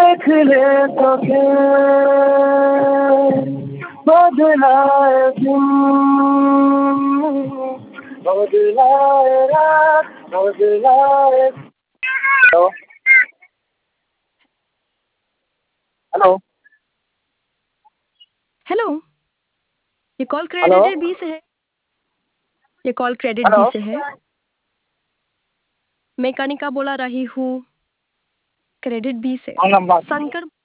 देख ले तो बदलाए दिन, बदलाए रात, बदलाए। Hello hello hello. ये कॉल हेलो क्रेडिटेड बी से है। ये कॉल क्रेडिट हेलो। बी से है। मैं कनिका बोला रही हूँ, क्रेडिट बी से। हाँ, नंबर शंकर